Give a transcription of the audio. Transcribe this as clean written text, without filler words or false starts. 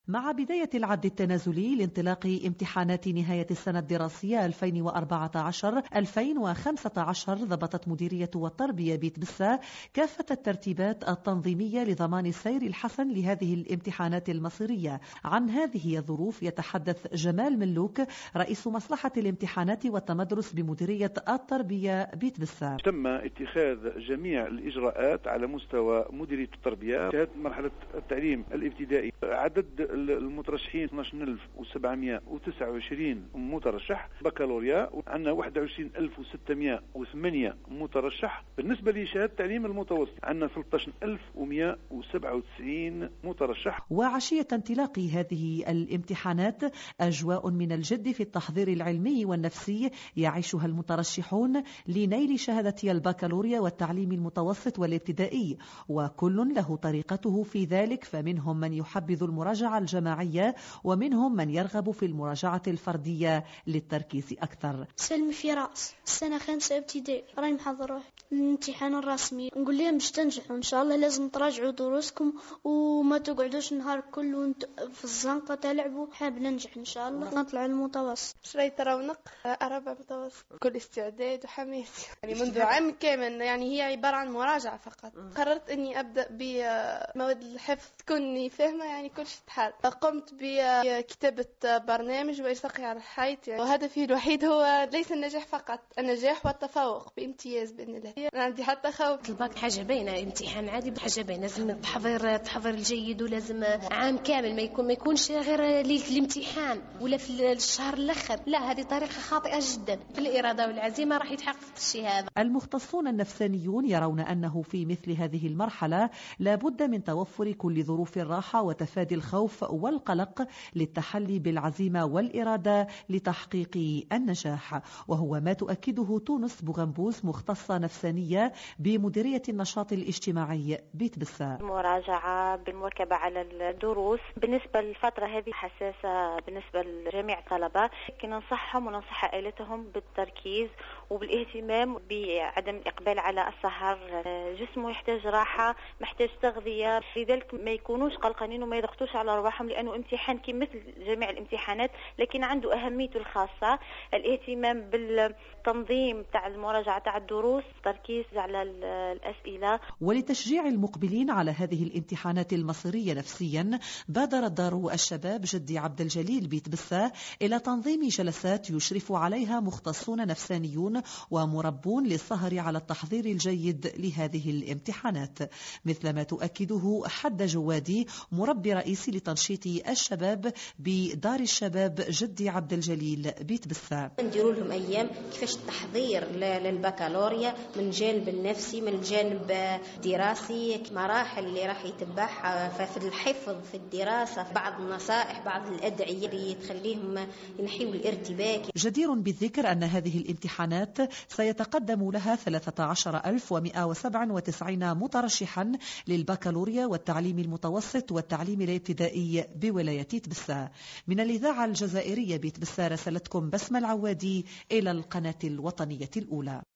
مع بداية العد التنازلي لانطلاق امتحانات نهاية السنة الدراسية 2014-2015 ضبطت مديرية والتربية بيت بسة كافة الترتيبات التنظيمية لضمان السير الحسن لهذه الامتحانات المصيرية. عن هذه الظروف يتحدث جمال ملوك رئيس مصلحة الامتحانات والتمدرس بمديرية التربية بيت بسة. تم اتخاذ جميع الإجراءات على مستوى مديرية التربية. شهادة مرحلة التعليم الابتدائي عدد المترشحين 12729 مترشح. بكالوريا عندنا 21608 مترشح. بالنسبة لشهادة التعليم المتوسط عندنا 13197 مترشح. وعشية انطلاق هذه الامتحانات أجواء من الجد في التحضير العلمي والنفسي يعيشها المترشحون لنيل شهادة البكالوريا والتعليم المتوسط والابتدائي، وكل له طريقته في ذلك، فمنهم من يحبذ المراجعة الجماعية ومنهم من يرغب في المراجعة الفردية للتركيز أكثر. سلمي فراس السنة 5 ابتدائي راني محضرة الامتحان الرسمي، نقول لهم باش تنجحوا إن شاء الله لازم تراجعوا دروسكم وما تقعدوش نهار كله وانتم في الزنقة تلعبوا. حاب ننجح إن شاء الله نطلع المتوسط. شريت رونق 4 متوسط، كل استعداد وحماس يعني منذ عام كامل. يعني هي عبارة عن مراجعة فقط. قررت إني أبدأ بمواد الحفظ تكوني فاهمة يعني كل شيء تحال. قمت بكتابة برنامج وإلصاقه على الحيط يعني. وهدفي الوحيد هو ليس النجاح فقط، النجاح والتفوق بامتياز بإذن الله. أنا عندي حتى خوف. الباك حاجة باينة، امتحان عادي حاجة باينة، لازم التحضير الجيد ولازم عام كامل ما يكونش غير ليلة الامتحان ولا في الشهر الأخر. لا، هذه طريقة خاطئة جدا. الإرادة والعزيمة راح يتحقق الشيء هذا. المختصون النفسانيون يرون أنه في مثل هذه المرحلة لابد من توفر كل ظروف الراحة وتفادي الخوف والقلق للتحلي بالعزيمة والإرادة لتحقيق النجاح، وهو ما تؤكده تونس بوغنبوز مختصة نفسانية بمديرية النشاط الاجتماعي بيت بسة. المراجعة بالمواكبة على الدروس بالنسبة للفترة هذه حساسة بالنسبة لجميع الطلبة، لكن ننصحهم وننصح عائلتهم بالتركيز وبالاهتمام بعدم الإقبال على السهر. جسمه يحتاج راحة، محتاج تغذية، لذلك ما يكونوش قلقانين وما يضغطوش على أرواحهم، لأنه امتحان كمثل جميع الامتحانات لكن عنده أهميته الخاصة. الاهتمام بالتنظيم تاع المراجعة تاع الدروس، تركيز على الأسئلة. ولتشجيع المقبلين على هذه الامتحانات المصيرية نفسيا، بادرت دار الشباب جدي عبد الجليل بيت بسة إلى تنظيم جلسات يشرف عليها مختصون نفسانيون ومربون للسهر على التحضير الجيد لهذه الامتحانات، مثل ما تؤكده حد جوادي مربي رئيسي لتنشيط الشباب بدار الشباب جدي عبد الجليل بيت بسة. نديروا لهم أيام كيفاش التحضير للبكالوريا من الجانب النفسي، من الجانب الدراسي، مراحل اللي راح يتبعها في الحفظ، في الدراسة، بعض النصائح، بعض الأدعية اللي تخليهم ينحيوا الارتباك. جدير بالذكر أن هذه الامتحانات سيتقدم لها 13197 مترشحا للبكالوريا والتعليم المتوسط والتعليم الابتدائي بولاية بيت بسة. من الإذاعة الجزائرية بيت بسة رسلتكم بسمة العوادي إلى القناة الوطنية الأولى.